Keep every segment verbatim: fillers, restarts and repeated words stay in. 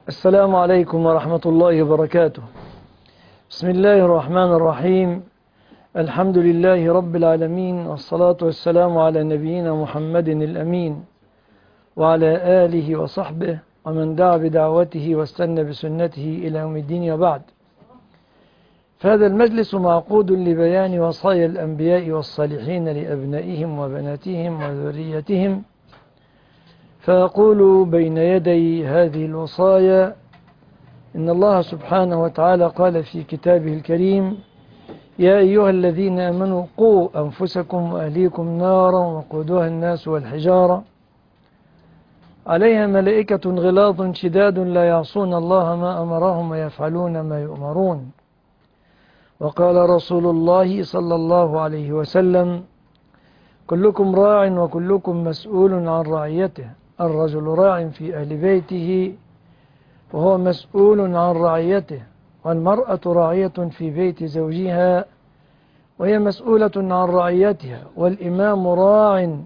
السلام عليكم ورحمة الله وبركاته. بسم الله الرحمن الرحيم. الحمد لله رب العالمين، والصلاة والسلام على نبينا محمد الأمين وعلى آله وصحبه ومن دعا بدعوته واستنى بسنته إلى يوم الدين، وبعد. فهذا المجلس معقود لبيان وصايا الأنبياء والصالحين لأبنائهم وبناتهم وذريتهم، فأقول بين يدي هذه الوصايا إن الله سبحانه وتعالى قال في كتابه الكريم: يا أيها الذين آمنوا قوا أنفسكم وأهليكم نارا وقودها الناس والحجارة عليها ملائكة غلاظ شداد لا يعصون الله ما أمرهم ويفعلون ما يؤمرون. وقال رسول الله صلى الله عليه وسلم: كلكم راع وكلكم مسؤول عن رعيته، الرجل راع في أهل بيته وهو مسؤول عن رعيته، والمرأة راعية في بيت زوجها وهي مسؤولة عن رعيتها، والإمام راع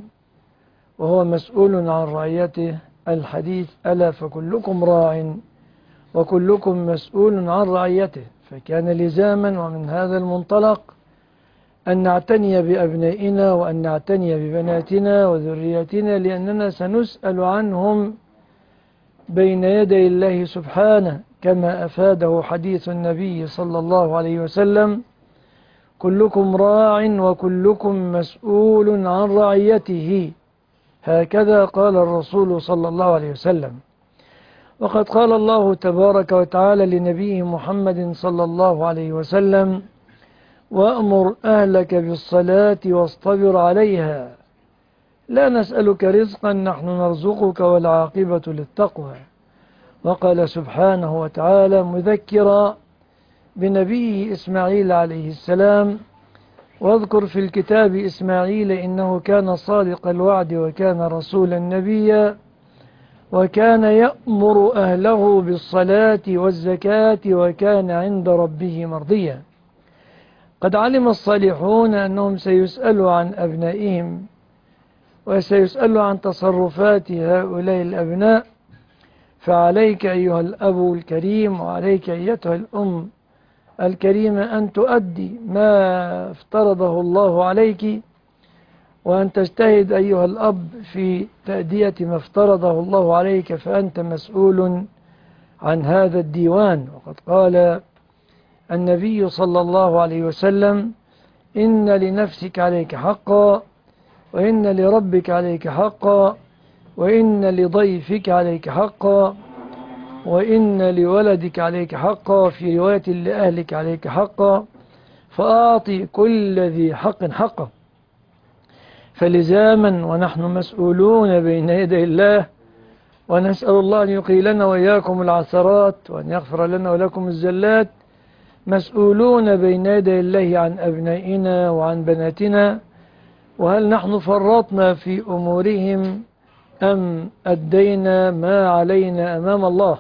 وهو مسؤول عن رعيته. الحديث: ألا فكلكم راع وكلكم مسؤول عن رعيته. فكان لزاما ومن هذا المنطلق أن نعتني بأبنائنا وأن نعتني ببناتنا وذرياتنا، لأننا سنسأل عنهم بين يدي الله سبحانه، كما أفاده حديث النبي صلى الله عليه وسلم: كلكم راع وكلكم مسؤول عن رعيته. هكذا قال الرسول صلى الله عليه وسلم. وقد قال الله تبارك وتعالى لنبيه محمد صلى الله عليه وسلم: وأمر أهلك بالصلاة واصطبر عليها، لا نسألك رزقا نحن نرزقك والعاقبة للتقوى. وقال سبحانه وتعالى مذكرا بنبيه إسماعيل عليه السلام: واذكر في الكتاب إسماعيل إنه كان صادق الوعد وكان رسولا نبيا وكان يأمر أهله بالصلاة والزكاة وكان عند ربه مرضيا. قد علم الصالحون أنهم سيسألوا عن أبنائهم وسيسألوا عن تصرفات هؤلاء الأبناء، فعليك أيها الأب الكريم وعليك أيتها الأم الكريمة أن تؤدي ما افترضه الله عليك، وأن تجتهد أيها الأب في تأدية ما افترضه الله عليك، فأنت مسؤول عن هذا الديوان. وقد قال النبي صلى الله عليه وسلم: إن لنفسك عليك حقا، وإن لربك عليك حقا، وإن لضيفك عليك حقا، وإن لولدك عليك حقا، في رواية لأهلك عليك حقا، فأعطي كل ذي حق حقه. فلزاما ونحن مسؤولون بين يدي الله، ونسأل الله أن يقي لنا وإياكم العثرات وأن يغفر لنا ولكم الزلات، مسؤولون بين يدي الله عن أبنائنا وعن بناتنا، وهل نحن فرطنا في أمورهم أم أدينا ما علينا أمام الله.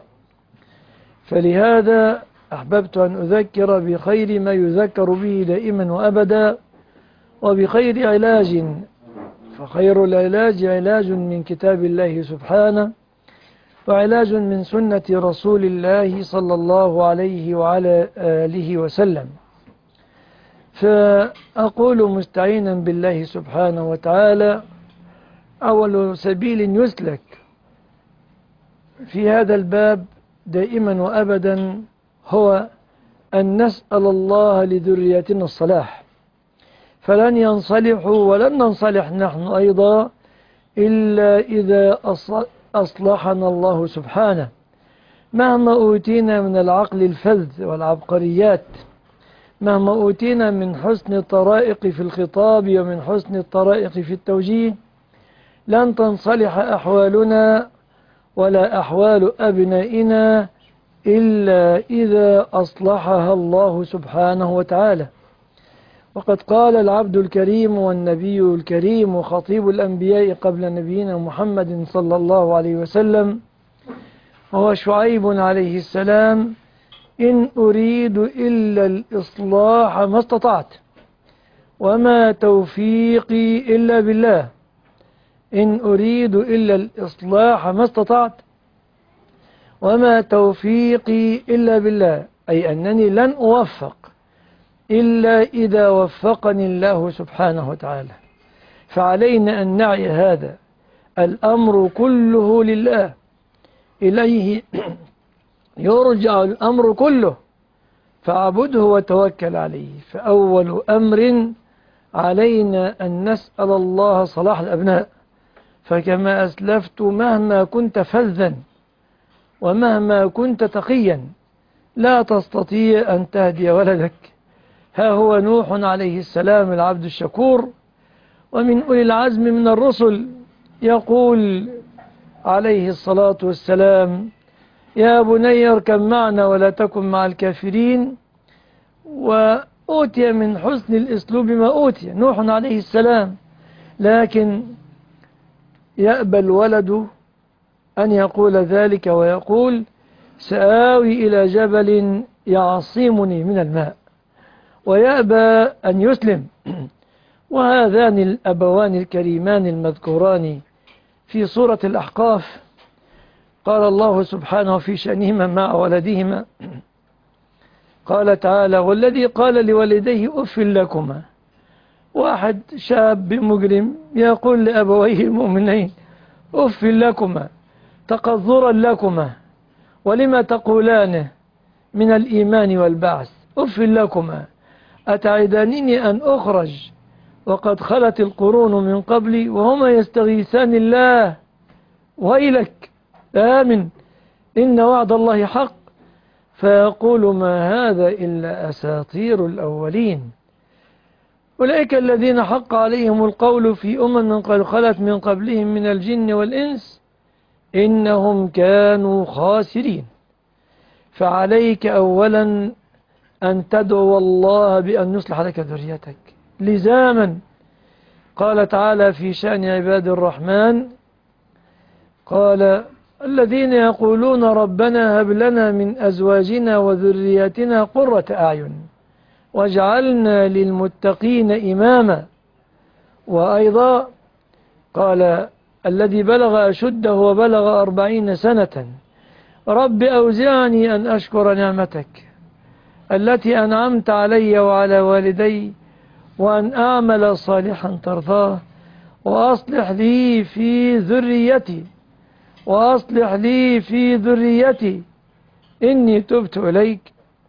فلهذا أحببت أن أذكر بخير ما يذكر به دائما وأبدا، وبخير علاج، فخير العلاج علاج من كتاب الله سبحانه، وعلاج من سنة رسول الله صلى الله عليه وعلى آله وسلم. فأقول مستعينا بالله سبحانه وتعالى: أول سبيل يسلك في هذا الباب دائما وأبدا هو أن نسأل الله لذريتنا الصلاح، فلن ينصلحوا ولن ننصلح نحن أيضا إلا إذا أصلحنا الله سبحانه. مهما أوتينا من العقل الفذ والعبقريات، مهما أوتينا من حسن الطرائق في الخطاب ومن حسن الطرائق في التوجيه، لن تنصلح أحوالنا ولا أحوال أبنائنا إلا إذا أصلحها الله سبحانه وتعالى. وقد قال العبد الكريم والنبي الكريم وخطيب الأنبياء قبل نبينا محمد صلى الله عليه وسلم وهو شعيب عليه السلام: إن أريد إلا الإصلاح ما استطعت وما توفيقي إلا بالله. إن أريد إلا الإصلاح ما استطعت وما توفيقي إلا بالله، أي أنني لن أوفق إلا إذا وفقني الله سبحانه وتعالى. فعلينا أن نعي هذا، الأمر كله لله، إليه يرجع الأمر كله، فاعبده وتوكل عليه. فأول أمر علينا أن نسأل الله صلاح الأبناء. فكما أسلفت، مهما كنت فذا ومهما كنت تقيا لا تستطيع أن تهدي ولدك. ها هو نوح عليه السلام العبد الشكور، ومن أولي العزم من الرسل، يقول عليه الصلاة والسلام: يا بني اركب معنا ولا تكن مع الكافرين. وأوتي من حسن الأسلوب ما أوتي نوح عليه السلام، لكن يأبى الولد أن يقول ذلك، ويقول: سآوي إلى جبل يعصمني من الماء، ويأبى أن يسلم. وهذان الأبوان الكريمان المذكوران في سورة الأحقاف، قال الله سبحانه في شأنهما مع ولدهما، قال تعالى: والذي قال لوالديه أف لكما. واحد شاب مجرم يقول لأبويه المؤمنين: أف لكما، تقذرا لكما، ولما تقولان من الإيمان والبعث؟ أف لكما، أتعدانني أن أخرج وقد خلت القرون من قبلي وهما يستغيثان الله ويلك آمن إن وعد الله حق. فيقول: ما هذا إلا أساطير الأولين. أولئك الذين حق عليهم القول في أمم قد خلت من قبلهم من الجن والإنس إنهم كانوا خاسرين. فعليك أولا أن تدعو الله بأن يصلح لك ذريتك لزاما. قال تعالى في شأن عباد الرحمن، قال: الذين يقولون ربنا هب لنا من أزواجنا وذرياتنا قرة أعين واجعلنا للمتقين إماما. وأيضا قال: الذي بلغ أشده وبلغ أربعين سنة رب أوزعني أن أشكر نعمتك التي أنعمت علي وعلى والدي وأن أعمل صالحا ترضاه وأصلح لي في ذريتي وأصلح لي في ذريتي إني تبت إليك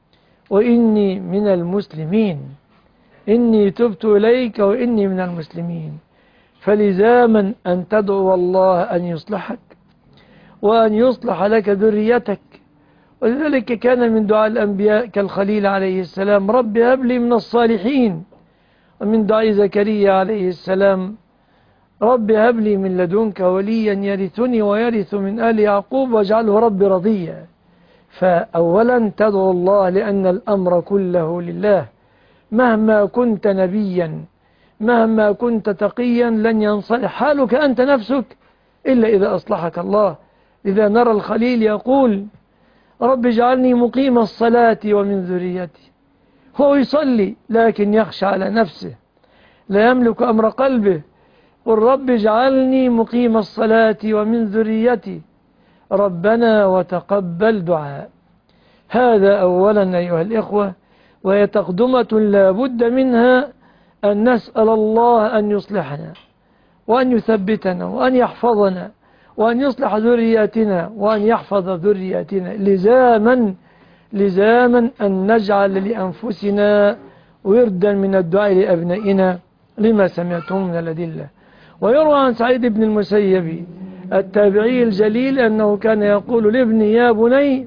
وإني من المسلمين. إني تبت إليك وإني من المسلمين. فلزاما أن تدعو الله أن يصلحك وأن يصلح لك ذريتك. ولذلك كان من دعاء الأنبياء كالخليل عليه السلام: رب هب لي من الصالحين. ومن دعاء زكريا عليه السلام: رب هب لي من لدنك وليا يرثني ويرث من آل يعقوب واجعله رب رضيا. فأولا تدعو الله، لأن الأمر كله لله. مهما كنت نبيا، مهما كنت تقيا، لن ينصلح حالك أنت نفسك إلا إذا أصلحك الله. إذا نرى الخليل يقول: رب اجعلني مقيم الصلاة ومن ذريتي. هو يصلي لكن يخشى على نفسه، لا يملك أمر قلبه. قل: رب اجعلني مقيم الصلاة ومن ذريتي ربنا وتقبل دعاء. هذا أولا أيها الإخوة، وهي تقدمة لا بد منها، أن نسأل الله أن يصلحنا وأن يثبتنا وأن يحفظنا وأن يصلح ذرياتنا وأن يحفظ ذرياتنا. لزاما لزاما أن نجعل لأنفسنا وردا من الدعاء لأبنائنا لما سمعتم من الأدلة. ويروى عن سعيد بن المسيب التابعي الجليل أنه كان يقول لابني: يا بني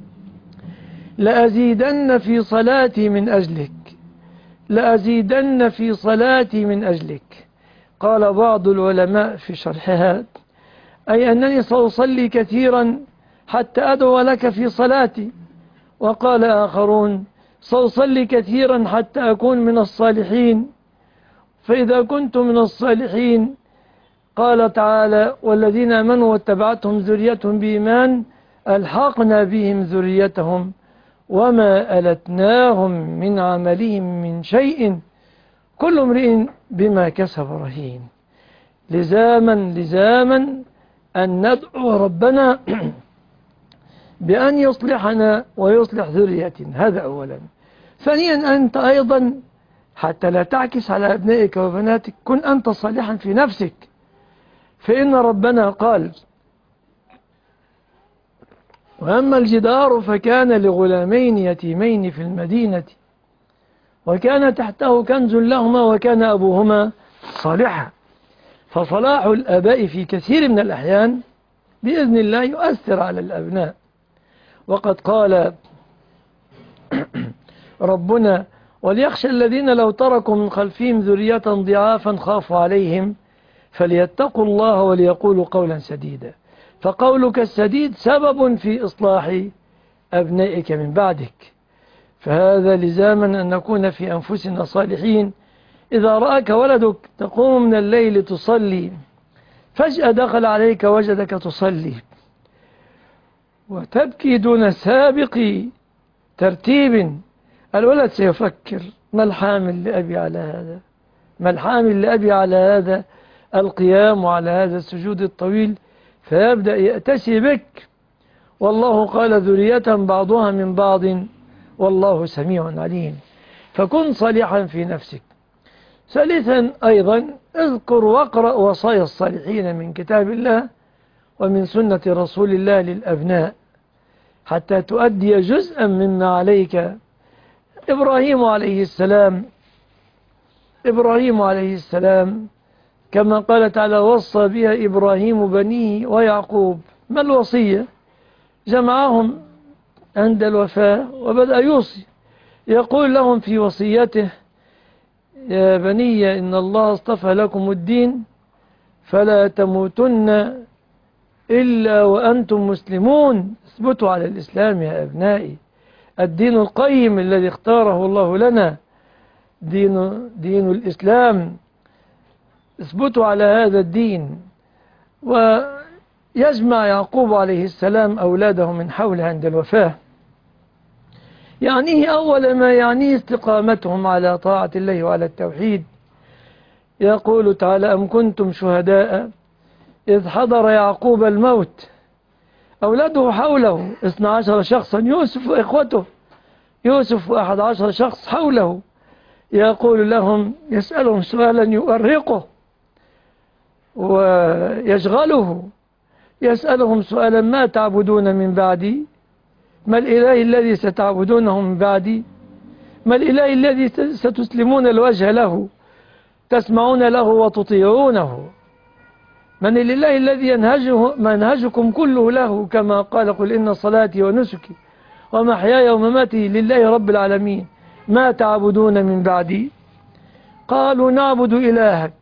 لأزيدن في صلاتي من أجلك، لأزيدن في صلاتي من أجلك. قال بعض العلماء في شرحها: أي أنني سأصلي كثيرا حتى أدعو لك في صلاتي. وقال آخرون: سأصلي كثيرا حتى أكون من الصالحين. فإذا كنت من الصالحين، قال تعالى: والذين آمنوا واتبعتهم ذريتهم بإيمان ألحقنا بهم ذريتهم وما ألتناهم من عملهم من شيء كل امرئ بما كسب رهين. لزاما لزاما أن ندعو ربنا بأن يصلحنا ويصلح ذريتنا، هذا أولا. ثانيا أنت أيضا حتى لا تعكس على أبنائك وبناتك، كن أنت صالحا في نفسك، فإن ربنا قال: وأما الجدار فكان لغلامين يتيمين في المدينة وكان تحته كنز لهما وكان أبوهما صالحا. فصلاح الآباء في كثير من الأحيان بإذن الله يؤثر على الأبناء. وقد قال ربنا: وليخشى الذين لو تركوا من خلفهم ذرية ضعافا خافوا عليهم فليتقوا الله وليقولوا قولا سديدا. فقولك السديد سبب في إصلاح أبنائك من بعدك، فهذا لزاما أن نكون في أنفسنا صالحين. إذا رأك ولدك تقوم من الليل تصلي، فجأة دخل عليك وجدك تصلي وتبكي دون سابق ترتيب، الولد سيفكر: ما الحامل لأبي على هذا؟ ما الحامل لأبي على هذا القيام وعلى هذا السجود الطويل؟ فيبدأ يأتسي بك. والله قال: ذرية بعضها من بعض والله سميع عليم. فكن صالحا في نفسك. ثالثا أيضا اذكر واقرأ وصايا الصالحين من كتاب الله ومن سنة رسول الله للأبناء حتى تؤدي جزءا مما عليك. إبراهيم عليه السلام إبراهيم عليه السلام كما قال تعالى: وصى بها إبراهيم بنيه ويعقوب. ما الوصية؟ جمعهم عند الوفاة وبدأ يوصي، يقول لهم في وصيته: يا بني إن الله اصطفى لكم الدين فلا تموتن إلا وأنتم مسلمون. اثبتوا على الإسلام يا أبنائي، الدين القيم الذي اختاره الله لنا دين, دين الإسلام. اثبتوا على هذا الدين. ويجمع يعقوب عليه السلام أولاده من حوله عند الوفاة، يعنيه أول ما يعنيه استقامتهم على طاعة الله وعلى التوحيد. يقول تعالى: أم كنتم شهداء إذ حضر يعقوب الموت. أولاده حوله اثنا عشر شخصا، يوسف وإخوته، يوسف وأحد عشر شخص حوله، يقول لهم، يسألهم سؤالا يؤرقه ويشغله، يسألهم سؤالا: ما تعبدون من بعدي؟ ما الإله الذي ستعبدونه من بعدي؟ ما الإله الذي ستسلمون الوجه له، تسمعون له وتطيعونه؟ من الإله الذي ينهجه منهجكم كله له، كما قال: قل إن صلاتي ونسكي ومحياي ومماتي لله رب العالمين، ما تعبدون من بعدي؟ قالوا: نعبد إلهك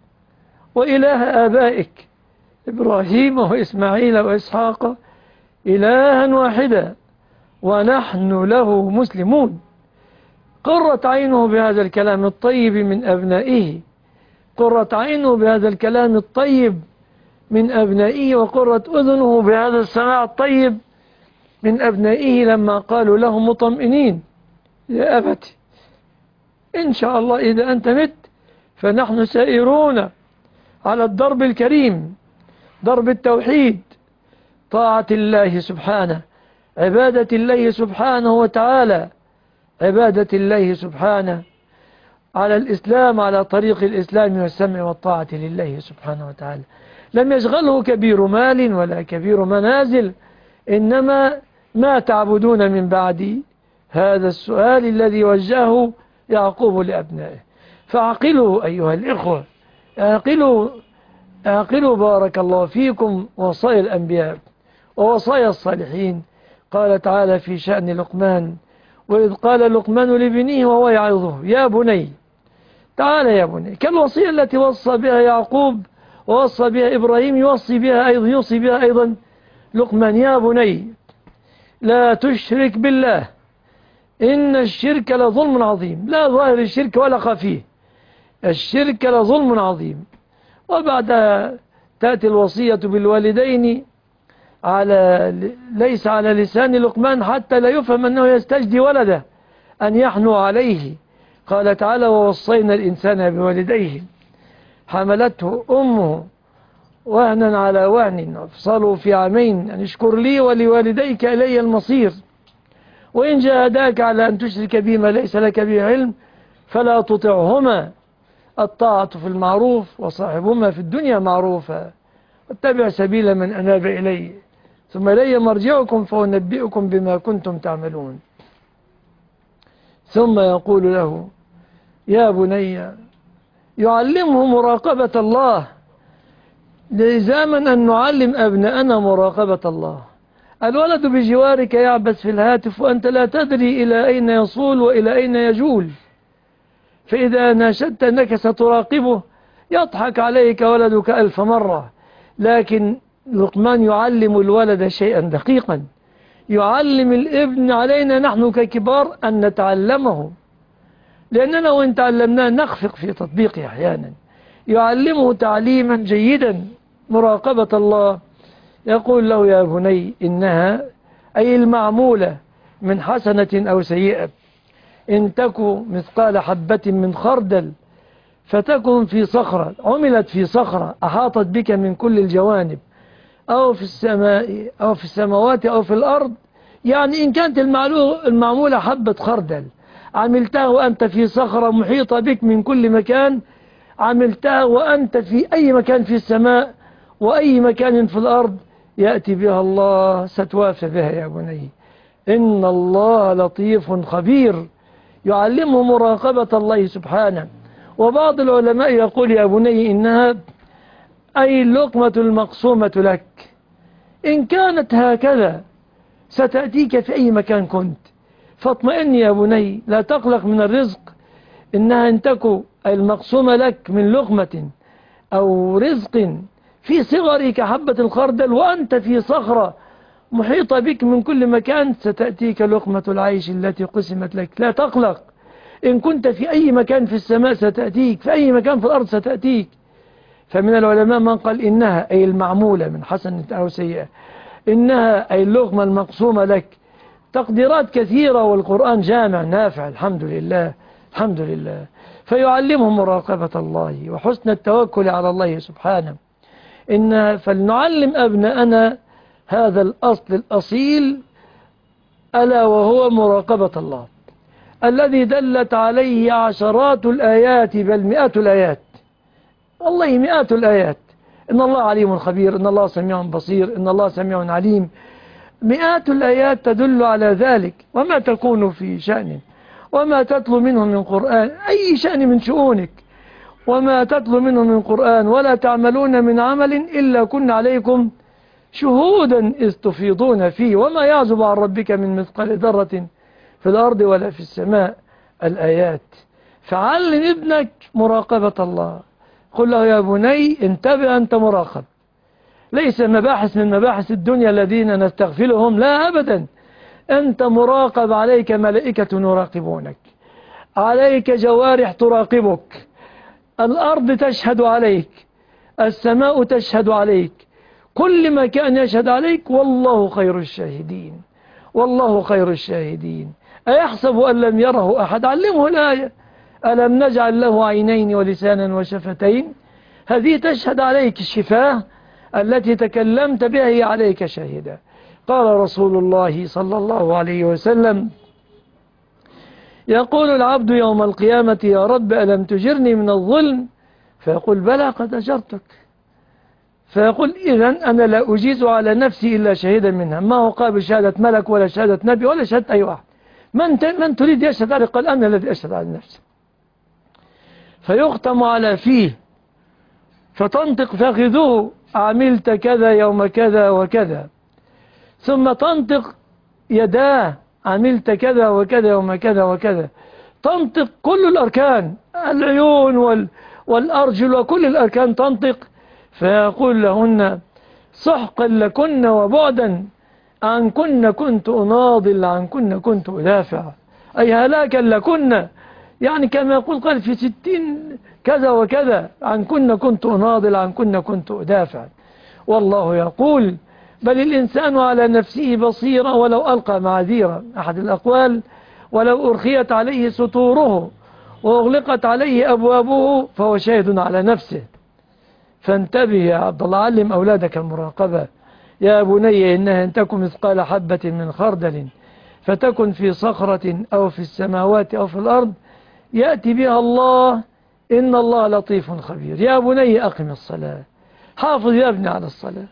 وإله آبائك إبراهيم وإسماعيل وإسحاق إلها واحدا ونحن له مسلمون. قرت عينه بهذا الكلام الطيب من أبنائه، قرت عينه بهذا الكلام الطيب من أبنائه، وقرت أذنه بهذا السماع الطيب من أبنائه لما قالوا له مطمئنين: يا أبت إن شاء الله إذا أنت مت فنحن سائرون على الضرب الكريم، ضرب التوحيد، طاعة الله سبحانه، عبادة الله سبحانه وتعالى، عبادة الله سبحانه على الإسلام، على طريق الإسلام والسمع والطاعة لله سبحانه وتعالى. لم يشغله كبير مال ولا كبير منازل، إنما ما تعبدون من بعدي؟ هذا السؤال الذي وجهه يعقوب لأبنائه. فاعقلوا أيها الإخوة، اعقلوا اعقلوا بارك الله فيكم وصايا الأنبياء ووصايا الصالحين. قال تعالى في شأن لقمان: وإذ قال لقمان لابنه وهو يعظه: يا بني، تعال يا بني. كالوصية التي وصى بها يعقوب ووصى بها إبراهيم يوصي بها أيضا يوصي بها أيضا لقمان: يا بني لا تشرك بالله إن الشرك لظلم عظيم. لا ظاهر الشرك ولا خفيه، الشرك لظلم عظيم. وبعدها تأتي الوصية بالوالدين على ليس على لسان لقمان حتى لا يفهم أنه يستجدي ولده أن يحنو عليه. قال تعالى: ووصينا الإنسان بوالديه حملته أمه وهنا على وهن، افصلوا في عامين، أن اشكر لي ولوالديك إلي المصير، وإن جاهداك على أن تشرك بي ما ليس لك به علم فلا تطعهما، الطاعة في المعروف، وصاحبهما في الدنيا معروفا، واتبع سبيل من أناب إلي، ثم إلي مرجعكم فأنبئكم بما كنتم تعملون. ثم يقول له يا بني، يعلمه مراقبة الله، لزاما أن نعلم أبناءنا مراقبة الله. الولد بجوارك يعبث في الهاتف وأنت لا تدري إلى أين يصول وإلى أين يجول، فإذا ناشدت أنك ستراقبه يضحك عليك ولدك ألف مرة. لكن لقمان يعلم الولد شيئا دقيقا، يعلم الابن علينا نحن ككبار أن نتعلمه، لأننا وإن تعلمناه نخفق في تطبيقه أحيانا. يعلمه تعليما جيدا مراقبة الله. يقول له يا بني إنها أي المعمولة من حسنة أو سيئة، إن تكو مثقال حبة من خردل فتكن في صخرة، عملت في صخرة أحاطت بك من كل الجوانب، أو في السماء أو في السماوات أو في الأرض. يعني إن كانت المعمولة حبة خردل عملتها وأنت في صخرة محيطة بك من كل مكان، عملتها وأنت في أي مكان في السماء وأي مكان في الأرض، يأتي بها الله، ستوافى بها يا بني. إن الله لطيف خبير، يعلمه مراقبة الله سبحانه. وبعض العلماء يقول يا بني إنها أي اللقمة المقسومة لك، إن كانت هكذا ستأتيك في أي مكان كنت، فاطمئن يا بني، لا تقلق من الرزق، إنها إن تكو المقسومة لك من لقمة أو رزق في صغرك حبة الخردل وأنت في صخرة محيطة بك من كل مكان، ستأتيك لقمة العيش التي قسمت لك. لا تقلق، إن كنت في أي مكان في السماء ستأتيك، في أي مكان في الأرض ستأتيك. فمن العلماء من قال إنها أي المعمولة من حسنة أو سيئة، إنها أي اللقمة المقسومة لك. تقديرات كثيرة والقرآن جامع نافع، الحمد لله الحمد لله. فيعلمهم مراقبة الله وحسن التوكل على الله سبحانه. إن فلنعلم أبناءنا هذا الأصل الأصيل، ألا وهو مراقبة الله، الذي دلت عليه عشرات الآيات بل مئات الآيات، والله مئات الآيات. إن الله عليم خبير، إن الله سميع بصير، إن الله سميع عليم. مئات الآيات تدل على ذلك. وما تكون في شأن وما تتلو منه من قرآن، أي شأن من شؤونك، وما تتلو منه من قرآن ولا تعملون من عمل إلا كنا عليكم شهودا إذ تفيضون فيه، وما يعزب عن ربك من مثقال ذرة في الأرض ولا في السماء. الآيات. فعلم ابنك مراقبة الله، قل له يا بني انتبه أنت مراقب، ليس مباحث من مباحث الدنيا الذين نستغفلهم، لا أبدا، أنت مراقب، عليك ملائكة يراقبونك، عليك جوارح تراقبك، الأرض تشهد عليك، السماء تشهد عليك، كل مكان يشهد عليك، والله خير الشاهدين، والله خير الشاهدين. أيحسب أن لم يره أحد؟ علمه الآية، ألم نجعل له عينين ولسانا وشفتين، هذه تشهد عليك، الشفاه التي تكلمت بها هي عليك شاهدة. قال رسول الله صلى الله عليه وسلم: يقول العبد يوم القيامة: يا رب ألم تجرني من الظلم؟ فيقول: بلى قد أجرتك. فيقول: إذن أنا لا أجيز على نفسي إلا شهيدا منها، ما هو قابل شهادة ملك ولا شهادة نبي ولا شهادة أي واحد. من, من تريد يشهد عليه؟ قال: أنا الذي أشهد على نفسي. فيختم على فيه فتنطق فخذه: عملت كذا يوم كذا وكذا. ثم تنطق يداه: عملت كذا وكذا يوم كذا وكذا. تنطق كل الأركان، العيون وال والأرجل وكل الأركان تنطق. فيقول لهن: سحقا لكن وبعدا عن كن كنت أناضل، عن كن كنت أدافع، أي هلاكا لكن، يعني كما يقول قال في ستين كذا وكذا، عن كن كنت أناضل، عن كن كنت أدافع. والله يقول: بل الإنسان على نفسه بصيرة ولو ألقى معاذيره. أحد الأقوال: ولو أرخيت عليه ستوره وأغلقت عليه أبوابه فهو شاهد على نفسه. فانتبه يا عبد الله، علم أولادك المراقبة. يا بني إنها إن تكن مثقال حبة من خردل فتكن في صخرة أو في السماوات أو في الأرض يأتي بها الله إن الله لطيف خبير. يا بني أقم الصلاة، حافظ يا ابني على الصلاة.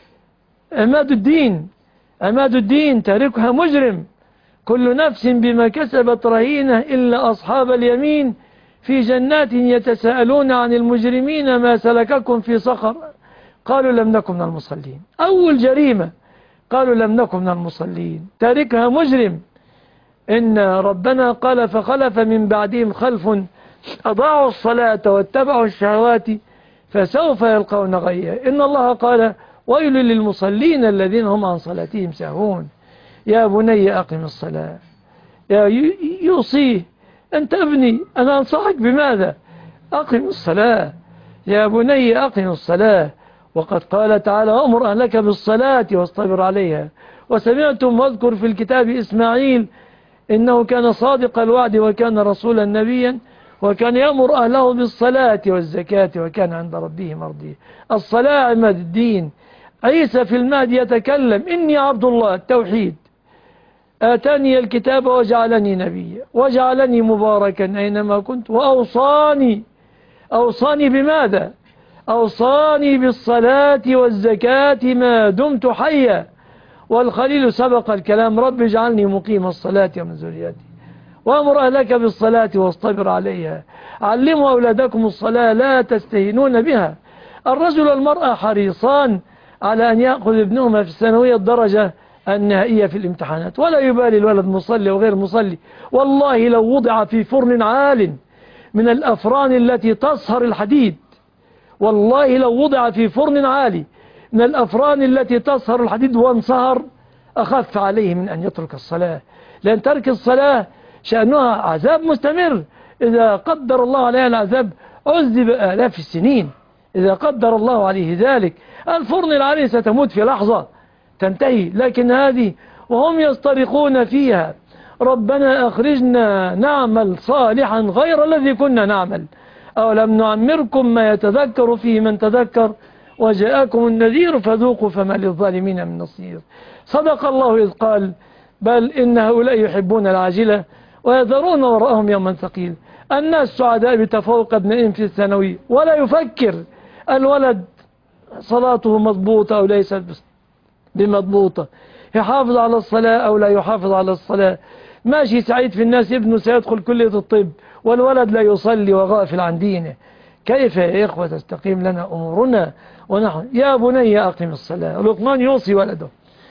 عماد الدين، عماد الدين تاركها مجرم. كل نفس بما كسبت رهينة إلا أصحاب اليمين في جنات يتساءلون عن المجرمين ما سلككم في سقر قالوا لم نكن من المصلين. أول جريمة قالوا لم نكن من المصلين، تاركها مجرم. إن ربنا قال فخلف من بعدهم خلف أضاعوا الصلاة واتبعوا الشهوات فسوف يلقون غيا. إن الله قال ويل للمصلين الذين هم عن صلاتهم ساهون. يا بني أقم الصلاة، يا يوصيه أنت ابني، أنا أنصحك بماذا؟ أقم الصلاة يا بني أقم الصلاة. وقد قال تعالى أمر أهلك بالصلاة واصطبر عليها. وسمعتم واذكر في الكتاب إسماعيل إنه كان صادق الوعد وكان رسولا نبيا وكان يأمر أهله بالصلاة والزكاة وكان عند ربه مرضيا. الصلاة عماد الدين. عيسى في المهد يتكلم إني عبد الله، التوحيد، آتاني الكتاب وجعلني نبيا وجعلني مباركا أينما كنت وأوصاني. أوصاني بماذا؟ أوصاني بالصلاة والزكاة ما دمت حيا. والخليل سبق الكلام رب اجعلني مقيم الصلاة ومن ذريتي وأمر أهلك بالصلاة واصطبر عليها. علموا أولادكم الصلاة لا تستهينون بها. الرجل والمرأة حريصان على أن يأخذ ابنهما في الثانوية الدرجة النهائية في الامتحانات، ولا يبالي الولد مصلي وغير مصلي. والله لو وضع في فرن عال من الأفران التي تصهر الحديد، والله لو وضع في فرن عالي من الأفران التي تصهر الحديد وانصهر أخف عليه من أن يترك الصلاة، لأن ترك الصلاة شأنها عذاب مستمر. إذا قدر الله عليها العذاب عذب آلاف السنين إذا قدر الله عليه ذلك. الفرن العالي ستموت في لحظة تنتهي، لكن هذه وهم يصطرخون فيها ربنا أخرجنا نعمل صالحا غير الذي كنا نعمل أولم نعمركم ما يتذكر فيه من تذكر وجاءكم النذير فذوقوا فما للظالمين من نصير. صدق الله إذ قال بل إن هؤلاء يحبون العاجلة ويذرون وراءهم يوما ثقيل. الناس سعداء بتفوق ابنائهم في الثانوي ولا يفكر الولد صلاته مضبوطة أو ليست بمضبوطة، يحافظ على الصلاة أو لا يحافظ على الصلاة. ماشي سعيد في الناس ابنه سيدخل كلية الطب والولد لا يصلي وغافل عن دينه. كيف يا إخوة تستقيم لنا أمورنا ونحن؟ يا بني أقم الصلاة. لقمان يوصي ولده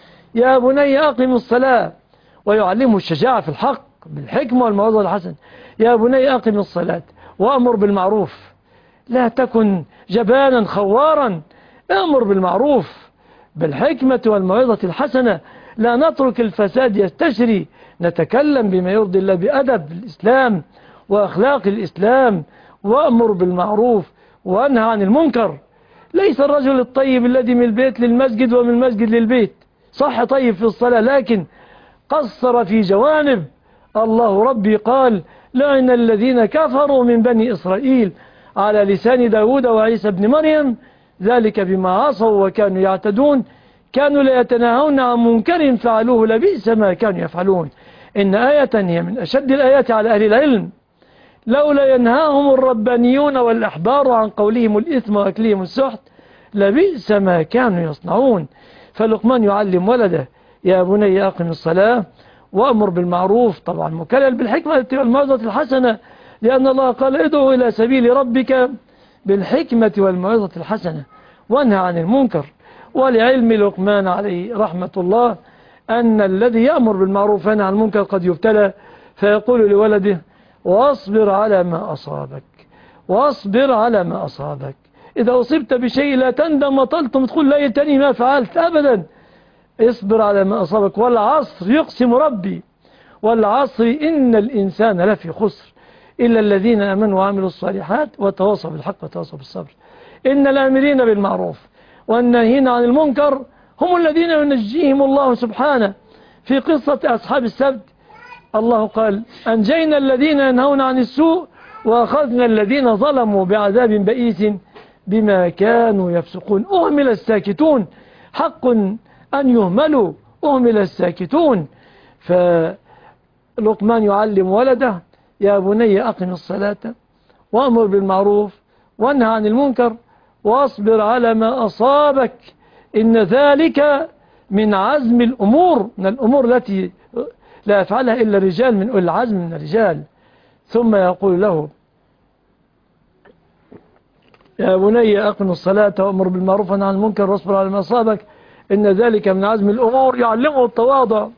يا بني أقم الصلاة ويعلمه الشجاعة في الحق بالحكمة والموعظة الحسنة. يا بني أقم الصلاة وأمر بالمعروف، لا تكن جبانا خوارا، أمر بالمعروف بالحكمة والموعظة الحسنة. لا نترك الفساد يستشري، نتكلم بما يرضي الله بأدب الإسلام وأخلاق الإسلام. وأمر بالمعروف وأنهى عن المنكر. ليس الرجل الطيب الذي من البيت للمسجد ومن المسجد للبيت، صح طيب في الصلاة لكن قصر في جوانب. الله ربي قال لعن الذين كفروا من بني إسرائيل على لسان داود وعيسى بن مريم ذلك بما عصوا وكانوا يعتدون كانوا لا يتناهون عن منكر فعلوه لبئس ما كانوا يفعلون. إن آية هي من أشد الآيات على أهل العلم لولا ينهاهم الربانيون والأحبار عن قولهم الإثم وأكلهم السحت لبئس ما كانوا يصنعون. فلقمان يعلم ولده يا بني أقم الصلاة وأمر بالمعروف، طبعا مكلل بالحكمة والموعظة الحسنة، لأن الله قال ادعو إلى سبيل ربك بالحكمة والموعظة الحسنة وانهى عن المنكر. ولعلم لقمان عليه رحمة الله أن الذي يأمر بالمعروف وينهى عن المنكر قد يبتلى فيقول لولده واصبر على ما أصابك واصبر على ما أصابك. إذا أصبت بشيء لا تندم وطلتم تقول لا يتني ما فعلت أبدا، اصبر على ما أصابك. والعصر يقسم ربي والعصر إن الإنسان لفي خسر إلا الذين آمنوا وعملوا الصالحات وتواصوا بالحق وتواصوا بالصبر. إن الآمرين بالمعروف والناهين عن المنكر هم الذين ينجيهم الله سبحانه. في قصة أصحاب السبت الله قال أنجينا الذين ينهون عن السوء وأخذنا الذين ظلموا بعذاب بئيس بما كانوا يفسقون. أهمل الساكتون، حق أن يهملوا، أهمل الساكتون. فلقمان يعلم ولده: يا بني أقم الصلاة وأمر بالمعروف وانهى عن المنكر واصبر على ما أصابك إن ذلك من عزم الأمور، من الأمور التي لا يفعلها إلا الرجال من أولي العزم من الرجال. ثم يقول له: يا بني أقم الصلاة وأمر بالمعروف وانهى عن المنكر واصبر على ما أصابك إن ذلك من عزم الأمور. يعلمه التواضع،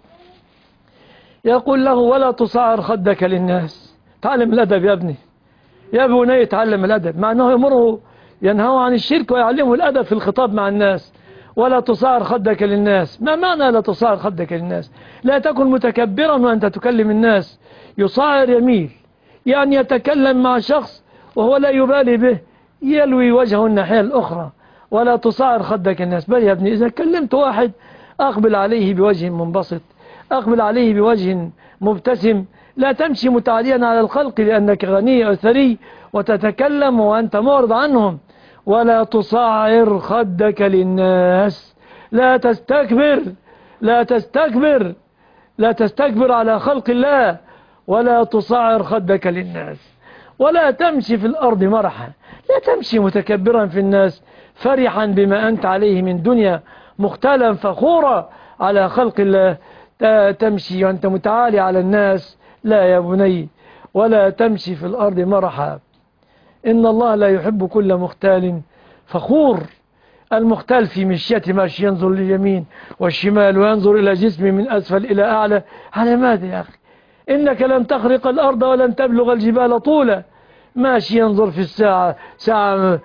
يقول له: ولا تصعر خدك للناس. تعلم الأدب يا ابني، يا بني تعلم الأدب، مع أنه يمره ينهى عن الشرك ويعلمه الأدب في الخطاب مع الناس. ولا تصعر خدك للناس. ما معنى لا تصعر خدك للناس؟ لا تكن متكبرا وأنت تكلم الناس. يصعر يميل، يعني يتكلم مع شخص وهو لا يبالي به، يلوي وجهه الناحية الأخرى. ولا تصعر خدك للناس، بل يا ابني إذا كلمت واحد أقبل عليه بوجه منبسط، أقبل عليه بوجه مبتسم. لا تمشي متعاليا على الخلق لأنك غني أو ثري وتتكلم وأنت معرض عنهم. ولا تصعر خدك للناس، لا تستكبر، لا تستكبر، لا تستكبر على خلق الله. ولا تصعر خدك للناس. ولا تمشي في الأرض مرحا، لا تمشي متكبرا في الناس فرحا بما أنت عليه من دنيا، مختالا فخورا على خلق الله. تمشي وأنت متعالي على الناس، لا يا بني. ولا تمشي في الأرض مرحا، إن الله لا يحب كل مختال فخور. المختال في مشيته ماشي ينظر لليمين والشمال وينظر إلى جسمه من أسفل إلى أعلى. على ماذا يا أخي؟ إنك لن تخرق الأرض ولن تبلغ الجبال طولا. ماشي ينظر في الساعة، ساعة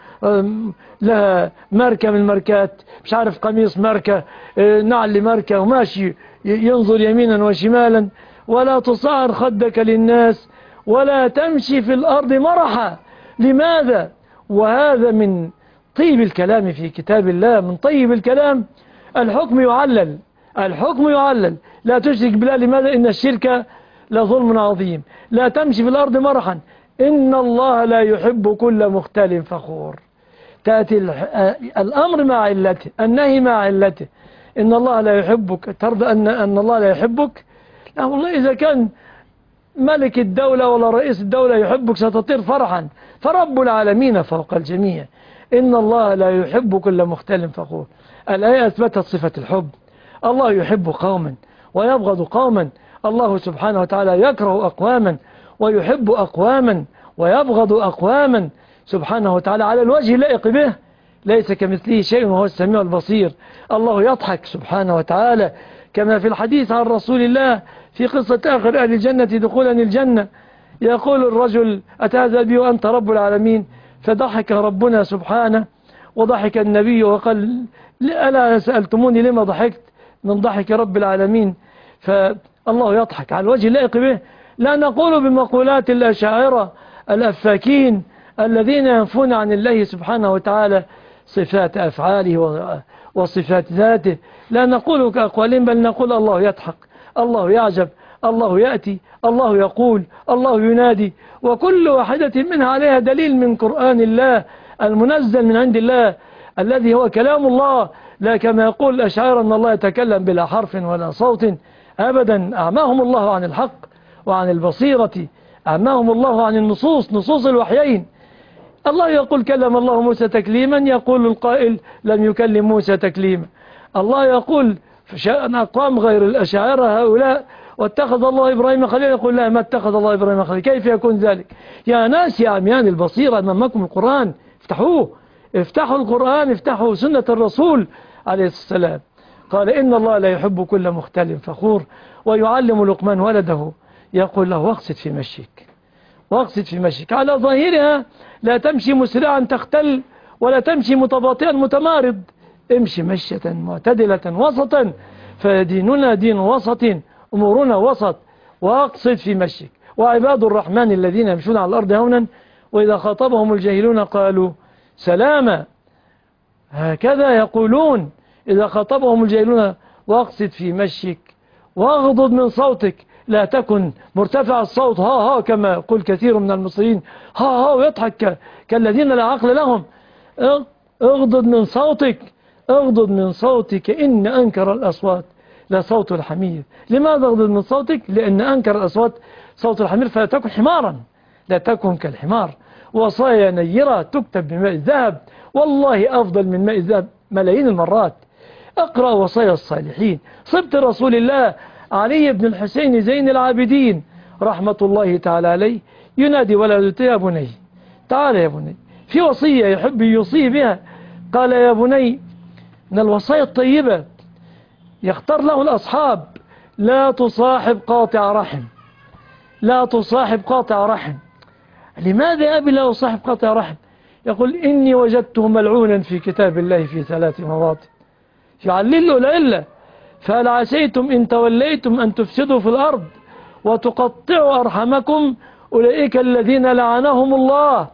لها ماركة من الماركات، مش عارف قميص ماركة، نعل ماركة، وماشي ينظر يمينا وشمالا. ولا تصعر خدك للناس ولا تمشي في الأرض مرحا. لماذا؟ وهذا من طيب الكلام في كتاب الله، من طيب الكلام. الحكم يعلل، الحكم يعلل. لا تشرك بالله. لماذا؟ إن الشرك لظلم عظيم. لا تمشي في الأرض مرحا، إن الله لا يحب كل مختال فخور. تأتي الأمر مع علته، النهي مع علته. إن الله لا يحبك، ترضى أن أن الله لا يحبك؟ لا والله، إذا كان ملك الدولة ولا رئيس الدولة يحبك ستطير فرحا، فرب العالمين فوق الجميع. إن الله لا يحب كل مختال فخور. الآية أثبتت صفة الحب. الله يحب قوما ويبغض قوما. الله سبحانه وتعالى يكره أقواما ويحب أقواما ويبغض أقواما سبحانه وتعالى على الوجه اللائق به، ليس كمثله شيء وهو السميع البصير. الله يضحك سبحانه وتعالى كما في الحديث عن رسول الله في قصة آخر أهل الجنة دخولا الجنة، يقول الرجل: أتهزأ بي وأنت رب العالمين؟ فضحك ربنا سبحانه وضحك النبي وقال: ألا سألتموني لما ضحكت؟ من ضحك رب العالمين. فالله يضحك على الوجه اللائق به. لا نقول بمقولات الأشاعرة الأفاكين الذين ينفون عن الله سبحانه وتعالى صفات أفعاله وصفات ذاته. لا نقول كأقوالهم، بل نقول الله يضحك، الله يعجب، الله يأتي، الله يقول، الله ينادي. وكل واحدة منها عليها دليل من قرآن الله المنزل من عند الله الذي هو كلام الله. لا كما يقول الأشاعرة أن الله يتكلم بلا حرف ولا صوت. أبدا، أعماهم الله عن الحق وعن البصيرة، أعماهم الله عن النصوص، نصوص الوحيين. الله يقول: كلم الله موسى تكليما، يقول القائل: لم يكلم موسى تكليما. الله يقول شأن أقوام غير الأشاعرة هؤلاء: واتخذ الله إبراهيم خليلا، يقول: لا، ما اتخذ الله إبراهيم خليلا. كيف يكون ذلك؟ يا ناس يا عميان البصيرة، أمامكم القرآن، افتحوه، افتحوا القرآن، افتحوا سنة الرسول عليه السلام. قال: إن الله لا يحب كل مختال فخور. ويعلم لقمان ولده، يقول له: واقصد في مشيك، واقصد في مشيك. على ظاهرها لا تمشي مسرعا تختل، ولا تمشي متباطئا متمارض. امشي مشية معتدلة وسطا، فديننا دين وسط، أمورنا وسط. واقصد في مشيك. وعباد الرحمن الذين يمشون على الأرض هونا وإذا خاطبهم الجاهلون قالوا سلاما. هكذا يقولون إذا خاطبهم الجاهلون. واقصد في مشيك واغضض من صوتك، لا تكن مرتفع الصوت ها ها كما يقول كثير من المصريين، ها ها ويضحك كالذين لا عقل لهم. اغضض من صوتك، اغضض من صوتك، إن أنكر الأصوات لصوت الحمير. لماذا اغضض من صوتك؟ لأن أنكر الأصوات صوت الحمير، فلا تكن حمارا، لا تكن كالحمار. وصايا نيرة تكتب بماء الذهب، والله أفضل من ماء الذهب ملايين المرات. اقرأ وصايا الصالحين. صبت رسول الله علي بن الحسين زين العابدين رحمة الله تعالى عليه ينادي ولده: يا بني تعال يا بني. في وصية يحب يوصي بها، قال: يا بني، من الوصايا الطيبة يختار له الأصحاب: لا تصاحب قاطع رحم، لا تصاحب قاطع رحم. لماذا يا أبي لا أصاحب قاطع رحم؟ يقول: إني وجدته ملعونا في كتاب الله في ثلاث مواطن يعلل له إلا فهل عسيتم إن توليتم أن تفسدوا في الأرض وتقطعوا أرحمكم أولئك الذين لعنهم الله،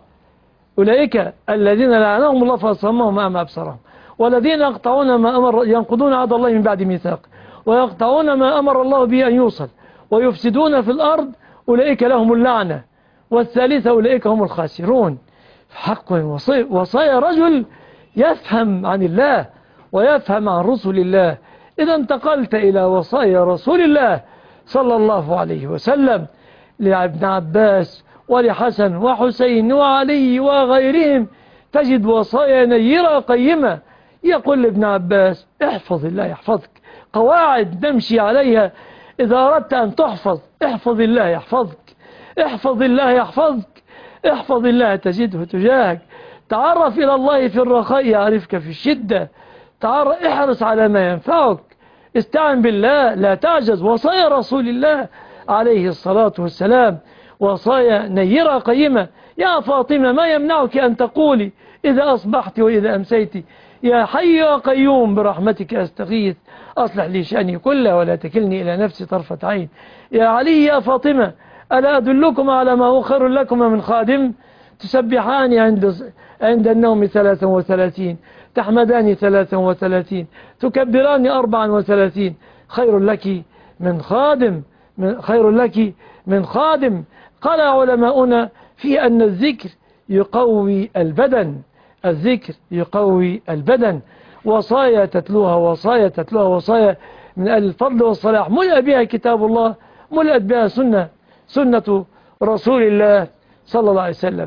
أولئك الذين لعنهم الله فأصمهم أعمى أبصارهم، والذين يقطعون ما أمر ينقضون عهد الله من بعد ميثاق ويقطعون ما أمر الله به أن يوصل ويفسدون في الأرض أولئك لهم اللعنة، والثالثة أولئك هم الخاسرون. حق وصايا رجل يفهم عن الله ويفهم عن رسل الله. إذا انتقلت إلى وصايا رسول الله صلى الله عليه وسلم لابن عباس ولحسن وحسين وعلي وغيرهم، تجد وصايا نيرة قيمة. يقول لابن عباس: احفظ الله يحفظك، قواعد نمشي عليها إذا أردت أن تحفظ. احفظ الله يحفظك، احفظ الله يحفظك، احفظ الله تجده تجاهك. تعرف إلى الله في الرخاء يعرفك في الشدة. تعرف، احرص على ما ينفعك، استعن بالله، لا تعجز. وصايا رسول الله عليه الصلاة والسلام وصايا نيرة قيمة. يا فاطمة، ما يمنعك أن تقولي إذا أصبحت وإذا أمسيت: يا حي يا قيوم برحمتك أستغيث أصلح لي شأني كله ولا تكلني إلى نفسي طرفة عين. يا علي يا فاطمة، ألا أدلكم على ما هو خير لكم من خادم؟ تسبحان عند عند النوم ثلاثا وثلاثين، تحمدان ثلاثا وثلاثين، تكبران أربعا وثلاثين، خير لك من خادم، من خير لك من خادم. قال علماؤنا في أن الذكر يقوي البدن، الذكر يقوي البدن. وصايا تتلوها وصايا تتلوها وصايا من أهل الفضل والصلاح، ملأ بها كتاب الله، ملأت بها سنة سنة رسول الله صلى الله عليه وسلم.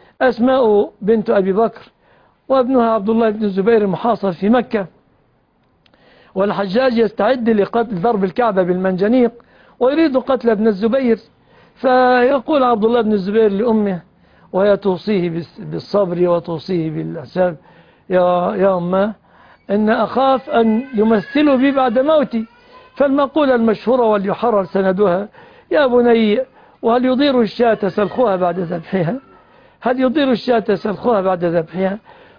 أسماء بنت أبي بكر وابنها عبد الله بن الزبير المحاصر في مكة، والحجاج يستعد لقتل ضرب الكعبة بالمنجنيق ويريد قتل ابن الزبير، فيقول عبد الله بن الزبير لأمه وهي توصيه بالصبر وتوصيه بالأسباب: يا يا أمه، إن أخاف أن يمثلوا بي بعد موتي. فالمقولة المشهورة وليحرر سندها: يا بني، وهل يضير الشاة سلخها بعد ذبحها؟ هل يضير الشاة سلخها بعد ذبحها؟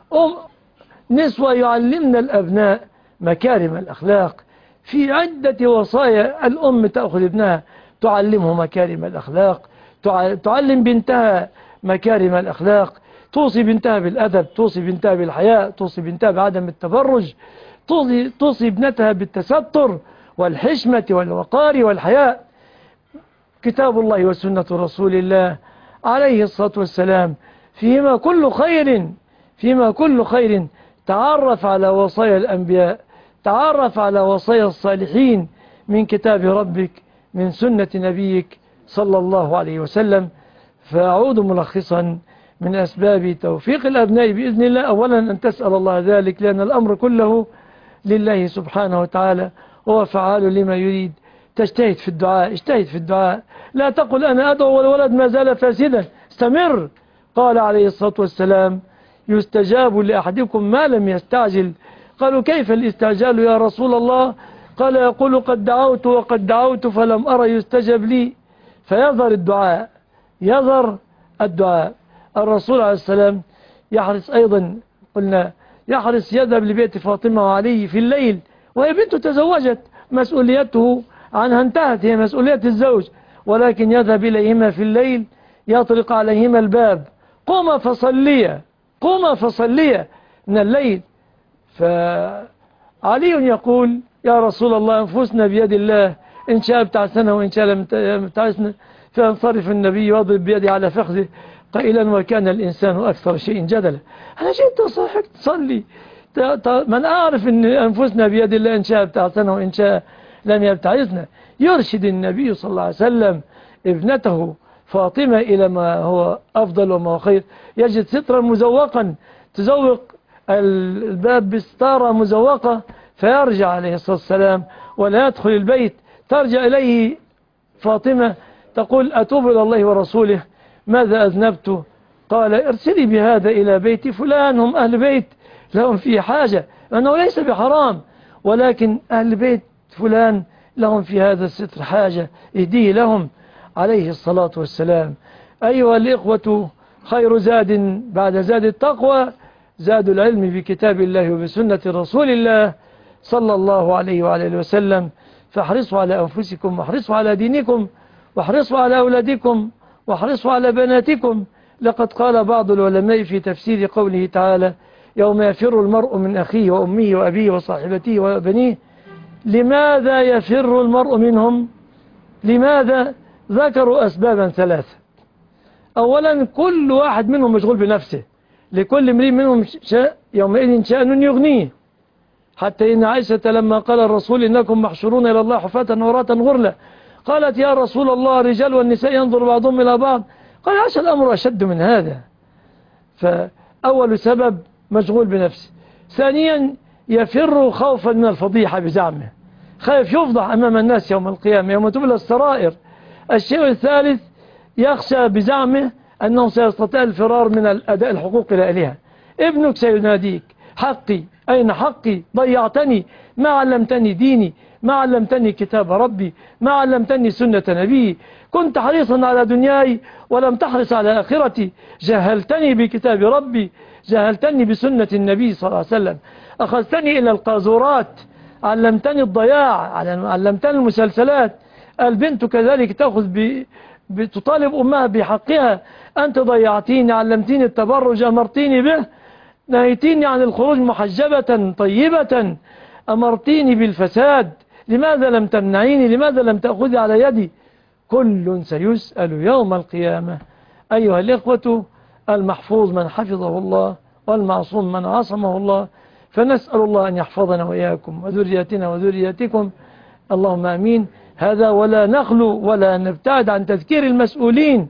نسوة يعلمنا الأبناء مكارم الأخلاق. في عدة وصايا الأم تأخذ ابنها تعلمه مكارم الأخلاق، تعلم بنتها مكارم الأخلاق، توصي بنتها بالأدب، توصي بنتها بالحياء، توصي بنتها بعدم التبرج، توصي, توصي ابنتها بالتستر والحشمة والوقار والحياء. كتاب الله وسنة رسول الله عليه الصلاة والسلام فيما كل خير، فيما كل خير. تعرف على وصايا الأنبياء، تعرف على وصايا الصالحين من كتاب ربك، من سنة نبيك صلى الله عليه وسلم. فأعود ملخصا من أسباب توفيق الأبناء بإذن الله: أولا أن تسأل الله ذلك، لأن الأمر كله لله سبحانه وتعالى، هو فعال لما يريد. تجتهد في الدعاء، اجتهد في الدعاء، لا تقل أنا أدعو والولد ما زال فاسدا، استمر. قال عليه الصلاة والسلام: يستجاب لأحدكم ما لم يستعجل. قالوا: كيف الاستعجال يا رسول الله؟ قال: يقول قد دعوت وقد دعوت فلم أرى يستجب لي. فيظهر الدعاء، يظهر الدعاء. الرسول عليه السلام يحرص أيضا، قلنا يحرص يذهب لبيت فاطمة وعلي في الليل وهي بنت تزوجت، مسؤوليته عنها انتهت، هي مسؤولية الزوج، ولكن يذهب إليهما في الليل، يطرق عليهما الباب: قوم فصليا، قوم فصليا من الليل. فعلي يقول: يا رسول الله، أنفسنا بيد الله، إن شاء ابتعثنا وإن شاء لم ابتعثنا. فينصرف النبي ويضرب بيده على فخذه: قائلا وكان الإنسان أكثر شيء جدلا. أنا جيت أصحك تصلي، من أعرف أن أنفسنا بيد الله، إن شاء ابتعثنا وإن شاء لم يبتعثنا. يرشد النبي صلى الله عليه وسلم ابنته فاطمة إلى ما هو أفضل وما هو خير. يجد سترا مزوقا تزوق الباب بستارة مزوقة، فيرجع عليه الصلاة والسلام ولا يدخل البيت. ترجع إليه فاطمة تقول أتوب إلى الله ورسوله، ماذا أذنبت؟ قال ارسلي بهذا إلى بيت فلان، هم أهل بيت لهم فيه حاجة، أنه ليس بحرام، ولكن أهل بيت فلان لهم في هذا الستر حاجة، اهديه لهم عليه الصلاة والسلام. أيها الإخوة، خير زاد بعد زاد التقوى زاد العلم بكتاب الله وبسنة رسول الله صلى الله عليه وعلى وسلم. فاحرصوا على أنفسكم، واحرصوا على دينكم، واحرصوا على أولادكم، واحرصوا على بناتكم. لقد قال بعض العلماء في تفسير قوله تعالى يوم يفر المرء من أخيه وأمه وأبيه وصاحبته وبنيه، لماذا يفر المرء منهم؟ لماذا؟ ذكروا أسبابا ثلاثة. أولا كل واحد منهم مشغول بنفسه، لكل امرئ منهم شاء يومئذ شأن يغنيه، حتى إن عائشة لما قال الرسول إنكم محشورون إلى الله حفاة عراة غرلا، قالت يا رسول الله الرجال والنساء ينظر بعضهم إلى بعض، قال عاش الأمر أشد من هذا. فأول سبب مشغول بنفسه. ثانيا يفر خوفا من الفضيحة بزعمه، خايف يفضح أمام الناس يوم القيامة يوم تبلى السرائر. الشيء الثالث يخشى بزعمه أنه سيستطيع الفرار من الأداء الحقوق إلى أهلها. ابنك سيناديك حقي أين حقي؟ ضيعتني، ما علمتني ديني، ما علمتني كتاب ربي، ما علمتني سنة نبي، كنت حريصا على دنياي ولم تحرص على آخرتي، جهلتني بكتاب ربي، جهلتني بسنة النبي صلى الله عليه وسلم، أخذتني إلى القاذورات، علمتني الضياع، علمتني المسلسلات. البنت كذلك تأخذ ب... بتطالب أمها بحقها، أنت ضيعتيني، علمتيني التبرج، أمرتيني به، نهيتيني عن الخروج محجبة طيبة، أمرتيني بالفساد، لماذا لم تمنعيني؟ لماذا لم تأخذي على يدي؟ كل سيسأل يوم القيامة. أيها الإخوة، المحفوظ من حفظه الله، والمعصوم من عصمه الله، فنسأل الله أن يحفظنا وإياكم وذرياتنا وذرياتكم، اللهم آمين. هذا ولا نخلو ولا نبتعد عن تذكير المسؤولين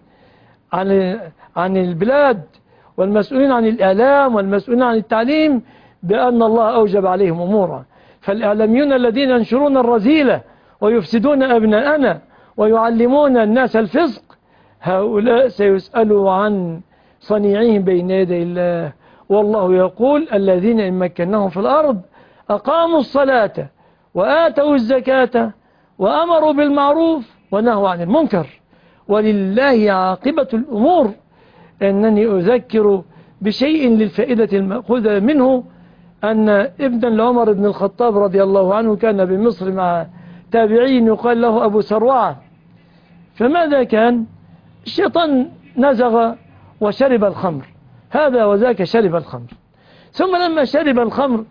عن عن البلاد، والمسؤولين عن الإعلام، والمسؤولين عن التعليم، بأن الله أوجب عليهم أمورا. فالإعلاميون الذين ينشرون الرذيلة ويفسدون أبناءنا ويعلمون الناس الفسق، هؤلاء سيسألوا عن صنيعهم بين يدي الله. والله يقول الذين إن مكناهم في الأرض أقاموا الصلاة وآتوا الزكاة وأمروا بالمعروف ونهوا عن المنكر ولله عاقبة الأمور. أنني أذكر بشيء للفائدة المأخوذة منه، أن ابنا لعمر بن الخطاب رضي الله عنه كان بمصر مع تابعي يقال له أبو سروعة. فماذا كان؟ الشيطان نزغ وشرب الخمر، هذا وذاك شرب الخمر، ثم لما شرب الخمر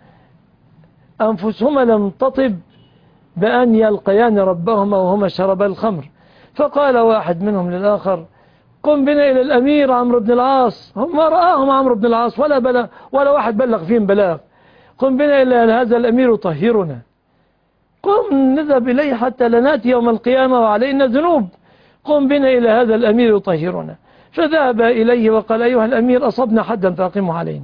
أنفسهما لم تطب بأن يلقيان ربهما وهما شربا الخمر. فقال واحد منهم للآخر قم بنا إلى الأمير عمرو بن العاص، هم ما رآهم عمرو بن العاص ولا بلغ ولا واحد بلغ فيهم بلاغ، قم بنا إلى هذا الأمير طهرنا، قم نذهب إليه حتى لا نأتي يوم القيامة وعلينا ذنوب، قم بنا إلى هذا الأمير طهرنا. فذهب إليه وقال أيها الأمير أصبنا حدا فأقمه علينا.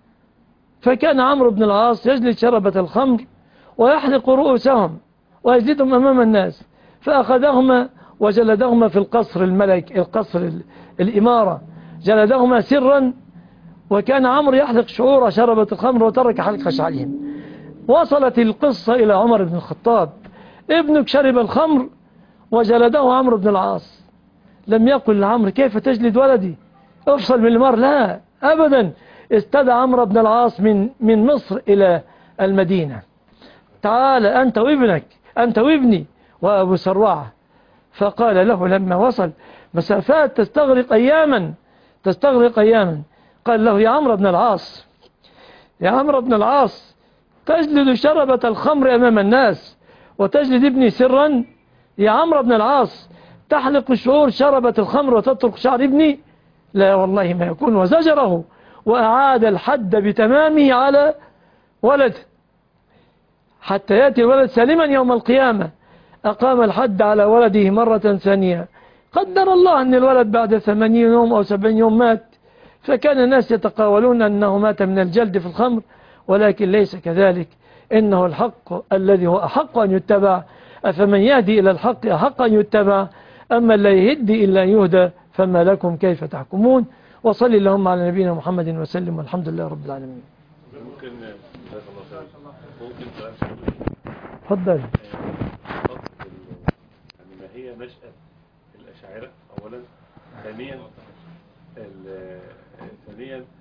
فكان عمرو بن العاص يجلد شربة الخمر ويحلق رؤوسهم ويجلدهم أمام الناس، فأخذهما وجلدهما في القصر الملك، القصر الإمارة، جلدهما سرا، وكان عمرو يحلق شعور شربة الخمر وترك حلق شعرهم. وصلت القصة إلى عمر بن الخطاب، ابنك شرب الخمر وجلده عمرو بن العاص. لم يقل لعمرو كيف تجلد ولدي، افصل من المر، لا أبدا، استدعى عمرو بن العاص من من مصر إلى المدينة، تعال أنت وابنك، أنت وابني وأبو سروعة. فقال له لما وصل مسافات تستغرق أياما تستغرق أياما قال له يا عمرو بن العاص، يا عمرو بن العاص، تجلد شربة الخمر أمام الناس وتجلد ابني سرا؟ يا عمرو بن العاص، تحلق شعور شربة الخمر وتترك شعر ابني؟ لا والله ما يكون، وزجره وأعاد الحد بتمامه على ولد حتى يأتي الولد سالما يوم القيامة. أقام الحد على ولده مرة ثانية. قدر الله أن الولد بعد ثمانين يوم أو سبعين يوم مات، فكان الناس يتقاولون أنه مات من الجلد في الخمر، ولكن ليس كذلك، إنه الحق الذي هو أحق أن يتبع. أفمن يهدي إلى الحق أحق أن يتبع، أما لا يهدي إلا أن يهدى، فما لكم كيف تحكمون. وصل اللهم على نبينا محمد وسلم، والحمد لله رب العالمين. ممكن ممكن تفضل. يعني ما هي نشأة الأشاعرة أولا، ثانيا ثانيا